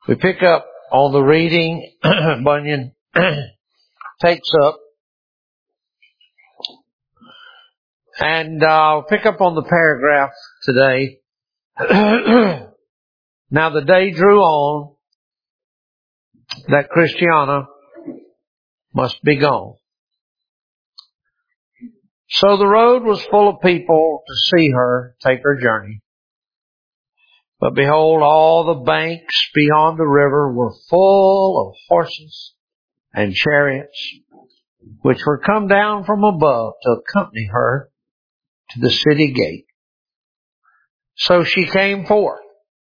We pick up on the reading. Bunyan takes up. And I'll pick up on the paragraph today. Now the day drew on that Christiana must be gone. So the road was full of people to see her take her journey. But behold, all the banks beyond the river were full of horses and chariots, which were come down from above to accompany her to the city gate. So she came forth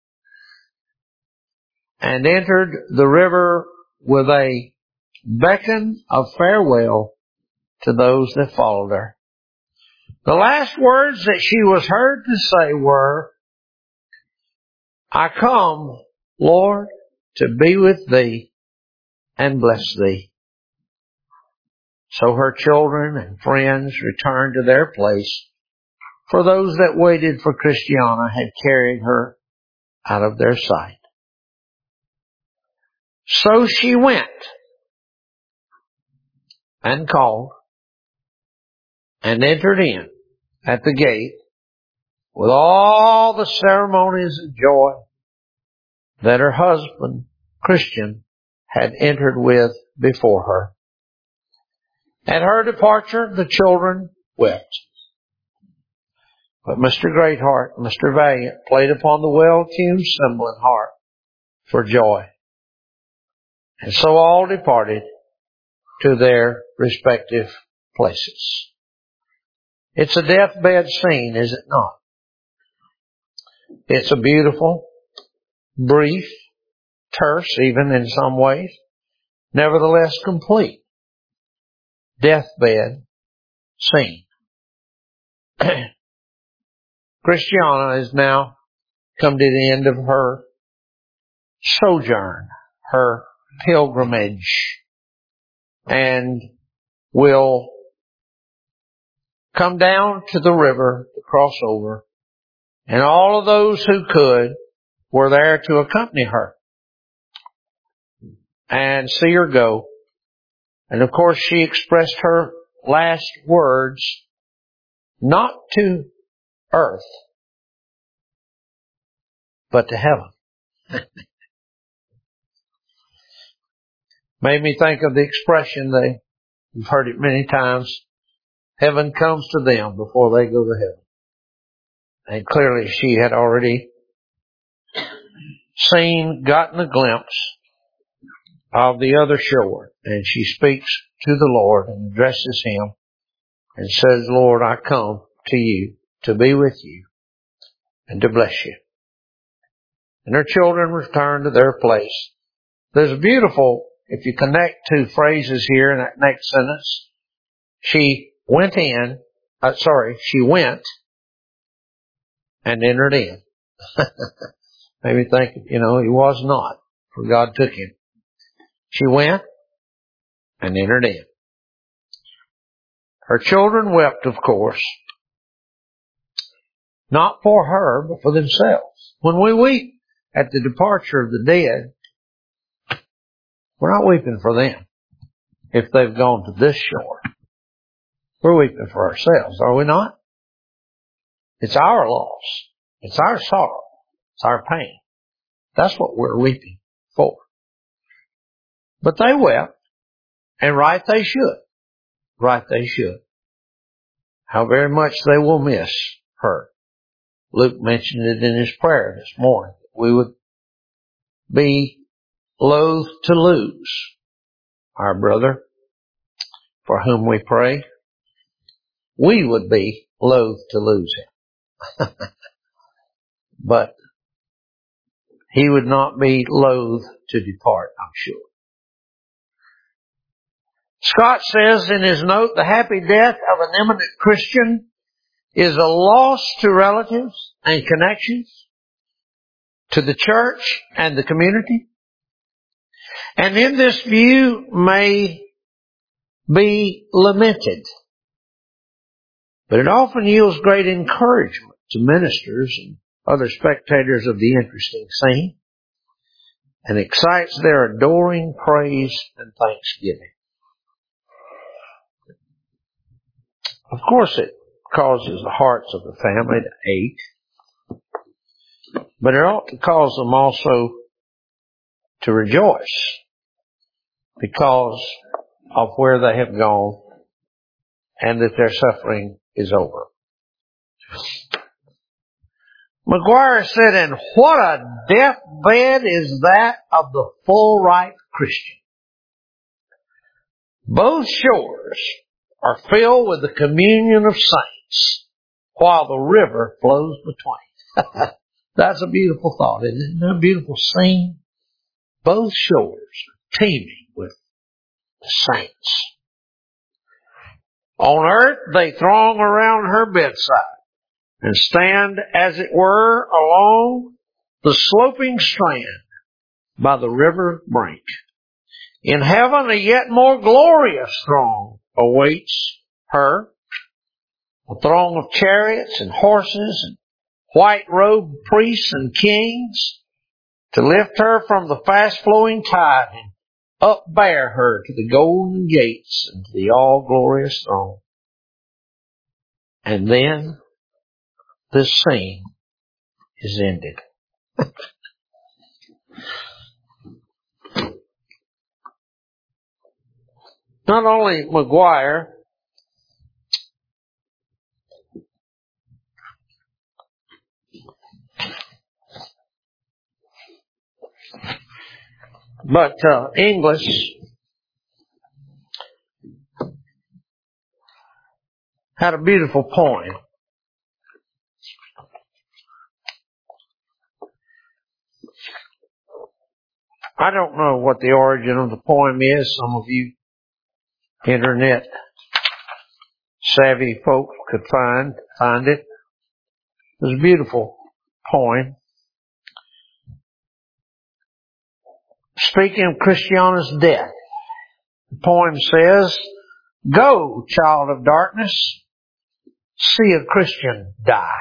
and entered the river with a beckon of farewell to those that followed her. The last words that she was heard to say were, I come, Lord, to be with thee and bless thee. So her children and friends returned to their place, for those that waited for Christiana had carried her out of their sight. So she went and called and entered in at the gate with all the ceremonies of joy that her husband, Christian, had entered with before her. At her departure, the children wept. But Mr. Greatheart and Mr. Valiant played upon the well-tuned cymbal and harp for joy. And so all departed to their respective places. It's a deathbed scene, is it not? It's a beautiful, brief, terse even in some ways, nevertheless complete deathbed scene. Christiana has now come to the end of her sojourn, her pilgrimage, and will come down to the river to cross over. And all of those who could were there to accompany her and see her go. And of course she expressed her last words not to earth, but to heaven. Made me think of the expression, you've heard it many times, heaven comes to them before they go to heaven. And clearly she had already gotten a glimpse of the other shore. And she speaks to the Lord and addresses Him and says, Lord, I come to you to be with you and to bless you. And her children return to their place. There's a beautiful, if you connect two phrases here in that next sentence, she went and entered in. Made me think, he was not, for God took him. She went and entered in. Her children wept, of course, not for her, but for themselves. When we weep at the departure of the dead, we're not weeping for them if they've gone to this shore. We're weeping for ourselves, are we not? It's our loss. It's our sorrow. It's our pain. That's what we're weeping for. But they wept, and right they should. Right they should. How very much they will miss her. Luke mentioned it in his prayer this morning. We would be loath to lose our brother for whom we pray. We would be loath to lose him. But he would not be loath to depart, I'm sure. Scott says in his note, the happy death of an eminent Christian is a loss to relatives and connections, to the church and the community. And in this view may be lamented. But it often yields great encouragement to ministers and other spectators of the interesting scene. and excites their adoring praise and thanksgiving. Of course, it causes the hearts of the family to ache, but it ought to cause them also to rejoice because of where they have gone and that their suffering is over. McGuire said, and what a deathbed is that of the full ripe Christian. Both shores are filled with the communion of saints while the river flows between. That's a beautiful thought, isn't it? A beautiful scene. Both shores are teeming with the saints. On earth they throng around her bedside and stand, as it were, along the sloping strand by the river brink. In heaven a yet more glorious throng awaits her, a throng of chariots and horses and white-robed priests and kings, to lift her from the fast-flowing tide and upbear her to the golden gates and to the all-glorious throne. And then this scene is ended. Not only McGuire, but English had a beautiful poem. I don't know what the origin of the poem is. Some of you internet savvy folks could find it. It was a beautiful poem. Speaking of Christiana's death, the poem says, "Go, child of darkness, see a Christian die.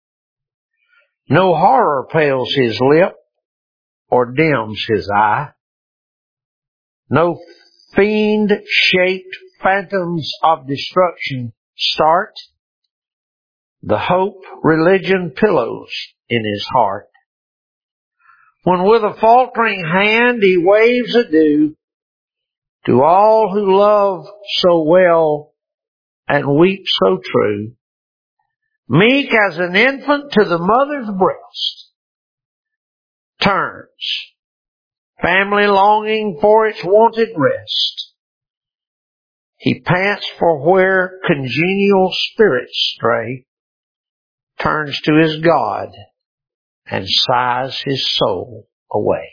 No horror pales his lip or dims his eye. No fiend-shaped phantoms of destruction start the hope religion pillows in his heart. When with a faltering hand he waves adieu to all who love so well and weep so true, meek as an infant to the mother's breast, turns, family longing for its wonted rest. He pants for where congenial spirits stray, turns to his God and sighs his soul away."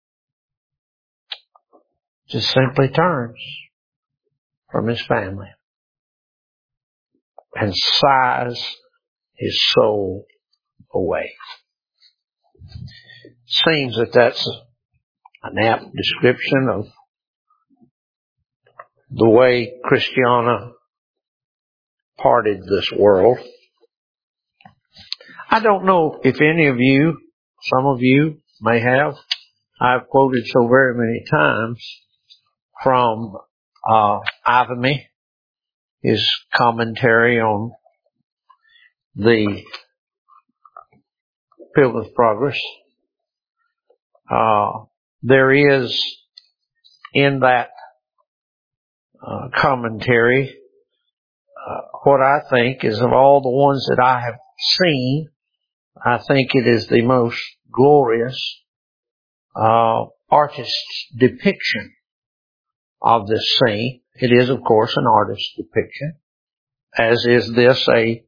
Just simply turns from his family and sighs his soul away. Seems that that's an apt description of the way Christiana parted this world. I don't know if any of you, some of you may have, I've quoted so very many times from Ivamy, his commentary on the Pilgrim's Progress. There is in that commentary what I think is, of all the ones that I have seen, I think it is the most glorious artist's depiction of this scene. It is, of course, an artist's depiction, as is this a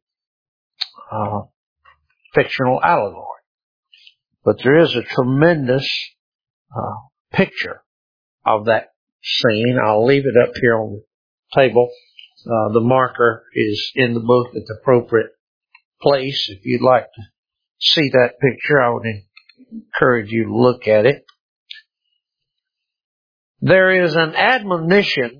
fictional allegory. But there is a tremendous picture of that scene. I'll leave it up here on the table. The marker is in the book at the appropriate place. If you'd like to see that picture, I would encourage you to look at it. There is an admonition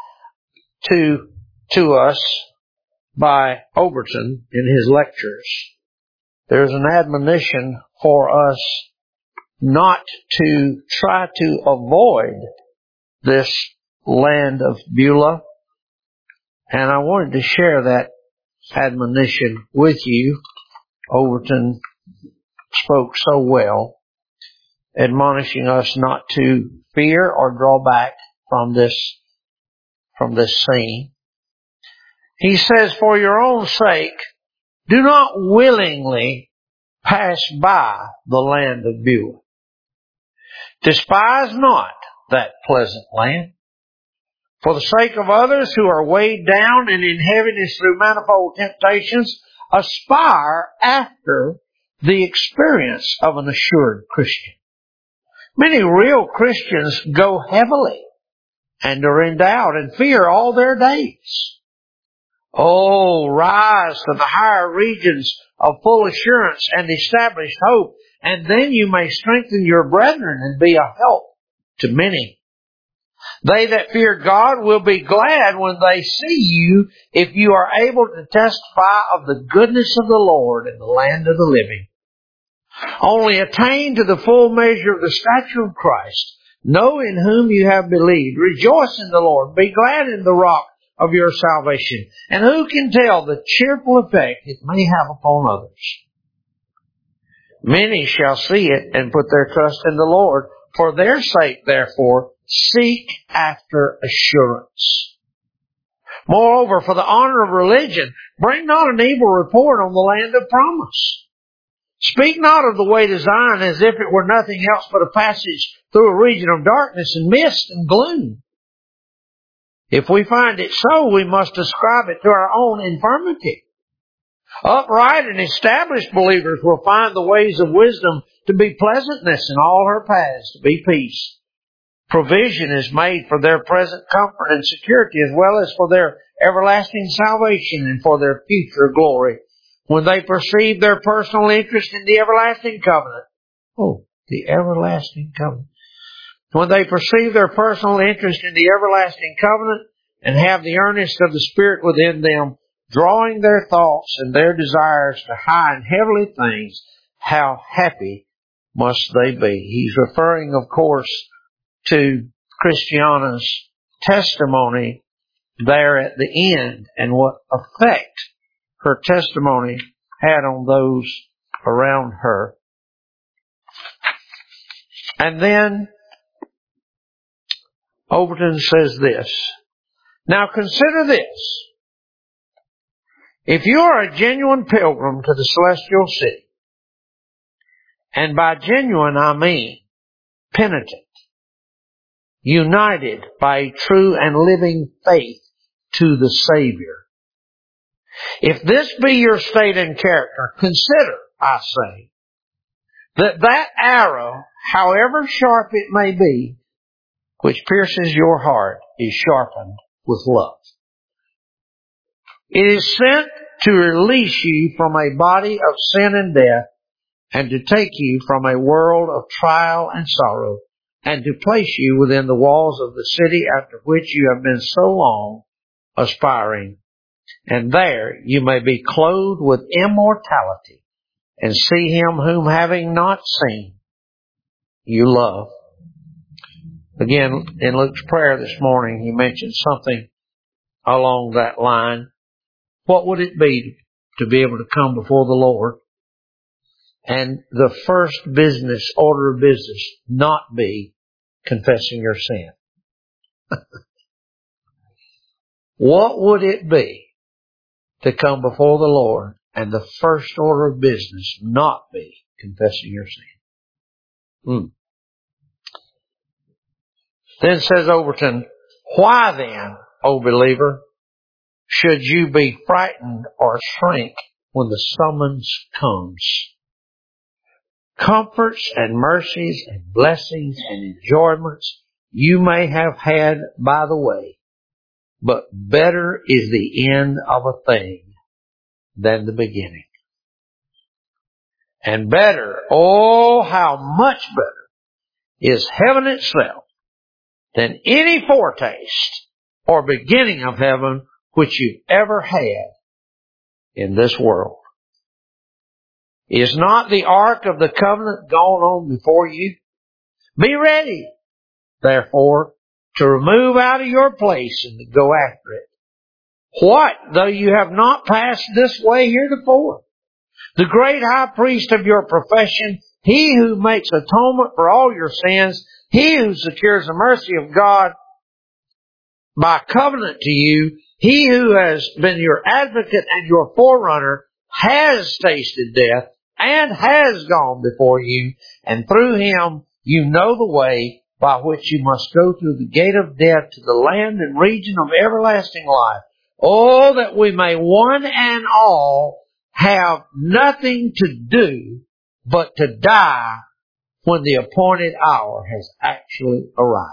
to us by Overton in his lectures. There's an admonition for us not to try to avoid this land of Beulah. And I wanted to share that admonition with you. Overton spoke so well, admonishing us not to fear or draw back from this scene. He says, for your own sake, do not willingly pass by the land of Beulah. Despise not that pleasant land. For the sake of others who are weighed down and in heaviness through manifold temptations, aspire after the experience of an assured Christian. Many real Christians go heavily and are in doubt and fear all their days. Oh, rise to the higher regions of full assurance and established hope, and then you may strengthen your brethren and be a help to many. They that fear God will be glad when they see you, if you are able to testify of the goodness of the Lord in the land of the living. Only attain to the full measure of the stature of Christ. Know in whom you have believed. Rejoice in the Lord. Be glad in the rock of your salvation. And who can tell the cheerful effect it may have upon others? Many shall see it and put their trust in the Lord. For their sake, therefore, seek after assurance. Moreover, for the honor of religion, bring not an evil report on the land of promise. Speak not of the way to Zion as if it were nothing else but a passage through a region of darkness and mist and gloom. If we find it so, we must ascribe it to our own infirmity. Upright and established believers will find the ways of wisdom to be pleasantness and all her paths to be peace. Provision is made for their present comfort and security as well as for their everlasting salvation and for their future glory. When they perceive their personal interest in the everlasting covenant. Oh, the everlasting covenant. When they perceive their personal interest in the everlasting covenant and have the earnest of the Spirit within them, drawing their thoughts and their desires to high and heavenly things, how happy must they be? He's referring, of course, to Christiana's testimony there at the end and what effect her testimony had on those around her. And then Overton says this. Now consider this. If you are a genuine pilgrim to the celestial city, and by genuine I mean penitent, united by a true and living faith to the Savior, if this be your state and character, consider, I say, that arrow, however sharp it may be, which pierces your heart, is sharpened with love. It is sent to release you from a body of sin and death, and to take you from a world of trial and sorrow, and to place you within the walls of the city after which you have been so long aspiring. And there you may be clothed with immortality, and see Him whom having not seen, you love. Again, in Luke's prayer this morning, he mentioned something along that line. What would it be to be able to come before the Lord and the first order of business not be confessing your sin? What would it be to come before the Lord and the first order of business not be confessing your sin? Then says Overton, why then, O believer, should you be frightened or shrink when the summons comes? Comforts and mercies and blessings and enjoyments you may have had by the way, but better is the end of a thing than the beginning. And better, oh how much better, is heaven itself than any foretaste or beginning of heaven which you've ever had in this world. Is not the ark of the covenant gone on before you? Be ready, therefore, to remove out of your place and to go after it. What, though you have not passed this way heretofore? The great high priest of your profession, he who makes atonement for all your sins, he who secures the mercy of God by covenant to you, he who has been your advocate and your forerunner, has tasted death and has gone before you, and through him you know the way by which you must go through the gate of death to the land and region of everlasting life. Oh, that we may one and all have nothing to do but to die when the appointed hour has actually arrived.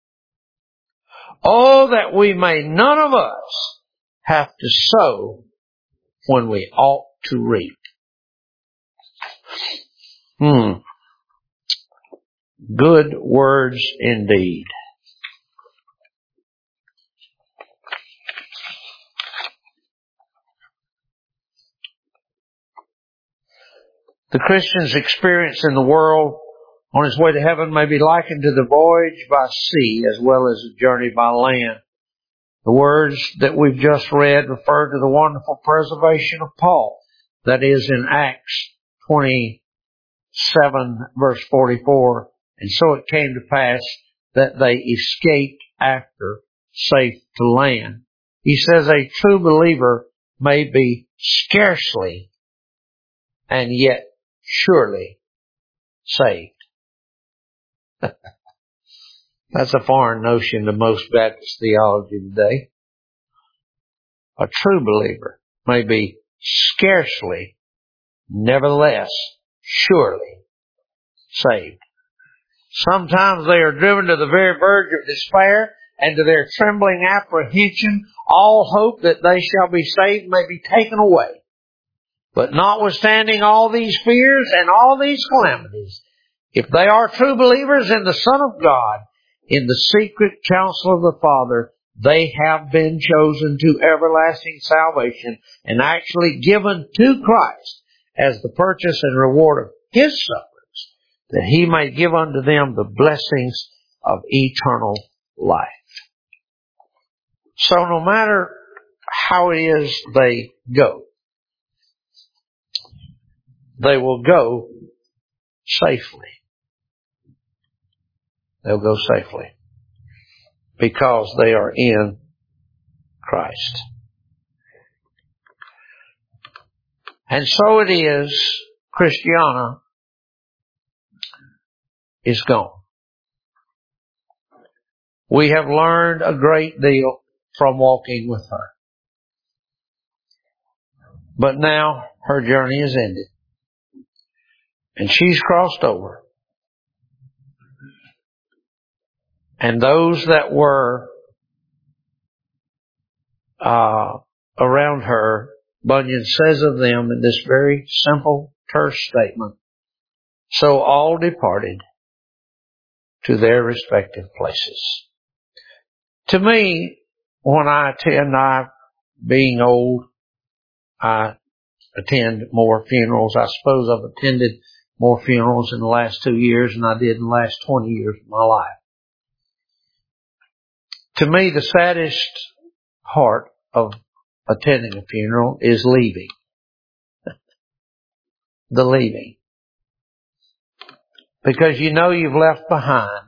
Oh, that we may none of us have to sow when we ought to reap. Good words indeed. The Christian's experience in the world on his way to heaven may be likened to the voyage by sea as well as the journey by land. The words that we've just read refer to the wonderful preservation of Paul. That is in Acts 27 verse 44. And so it came to pass that they escaped after safe to land. He says a true believer may be scarcely and yet surely saved. That's a foreign notion to most Baptist theology today. A true believer may be scarcely, nevertheless, surely saved. Sometimes they are driven to the very verge of despair, and to their trembling apprehension, all hope that they shall be saved may be taken away. But notwithstanding all these fears and all these calamities, if they are true believers in the Son of God, in the secret counsel of the Father, they have been chosen to everlasting salvation and actually given to Christ as the purchase and reward of His sufferings, that He may give unto them the blessings of eternal life. So no matter how it is they go, they will go safely. They'll go safely because they are in Christ. And so it is, Christiana is gone. We have learned a great deal from walking with her. But now her journey is ended. And she's crossed over. And those that were around her, Bunyan says of them in this very simple, terse statement, so all departed to their respective places. To me, when I attend, being old, I attend more funerals. I suppose I've attended more funerals in the last 2 years than I did in the last 20 years of my life. To me, the saddest part of attending a funeral is leaving. The leaving. Because you know you've left behind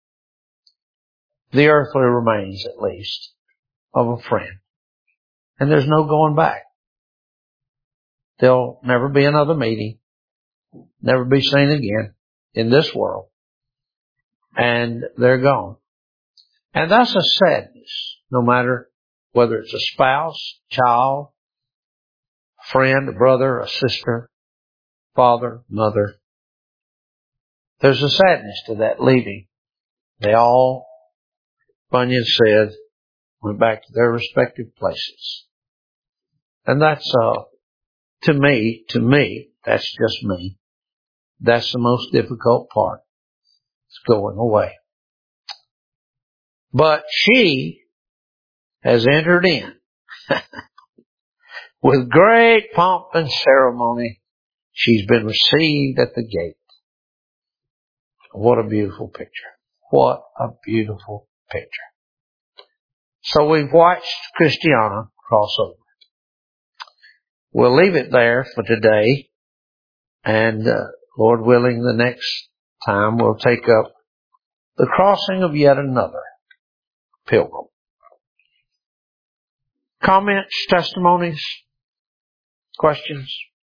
the earthly remains, at least, of a friend. And there's no going back. There'll never be another meeting. Never be seen again in this world. And they're gone. And that's a sadness, no matter whether it's a spouse, child, a friend, a brother, a sister, father, mother. There's a sadness to that leaving. They all, Bunyan said, went back to their respective places. And that's, to me, that's just me. That's the most difficult part. It's going away. But she has entered in with great pomp and ceremony She's been received at the gate. What a beautiful picture. What a beautiful picture. So we've watched Christiana cross over. We'll leave it there for today. And Lord willing, the next time we'll take up the crossing of yet another pilgrim. Comments, testimonies, questions?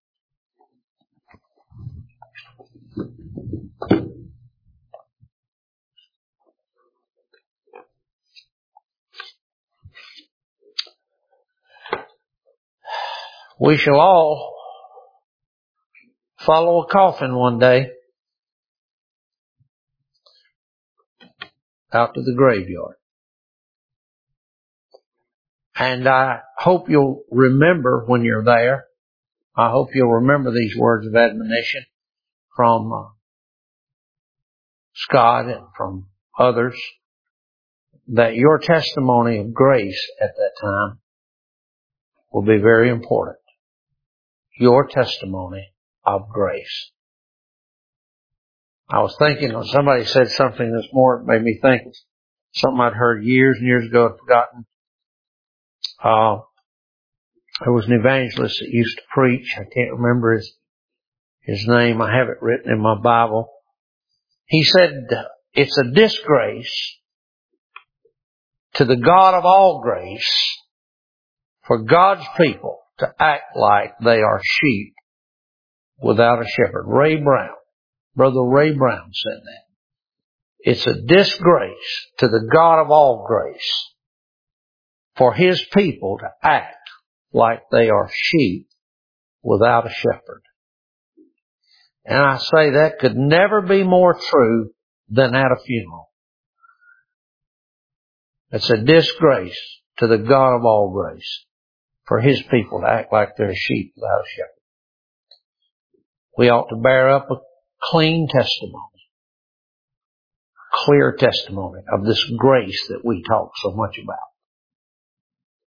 We shall all follow a coffin one day out to the graveyard. And I hope you'll remember when you're there, I hope you'll remember these words of admonition from Scott and from others, that your testimony of grace at that time will be very important. Your testimony of grace. I was thinking when somebody said something this morning, it made me think of something I'd heard years and years ago, I'd forgotten. There was an evangelist that used to preach. I can't remember his name. I have it written in my Bible. He said, it's a disgrace to the God of all grace for God's people to act like they are sheep without a shepherd. Ray Brown. Brother Ray Brown said that. It's a disgrace to the God of all grace for His people to act like they are sheep without a shepherd. And I say that could never be more true than at a funeral. It's a disgrace to the God of all grace for His people to act like they're sheep without a shepherd. We ought to bear up a clean testimony, clear testimony of this grace that we talk so much about.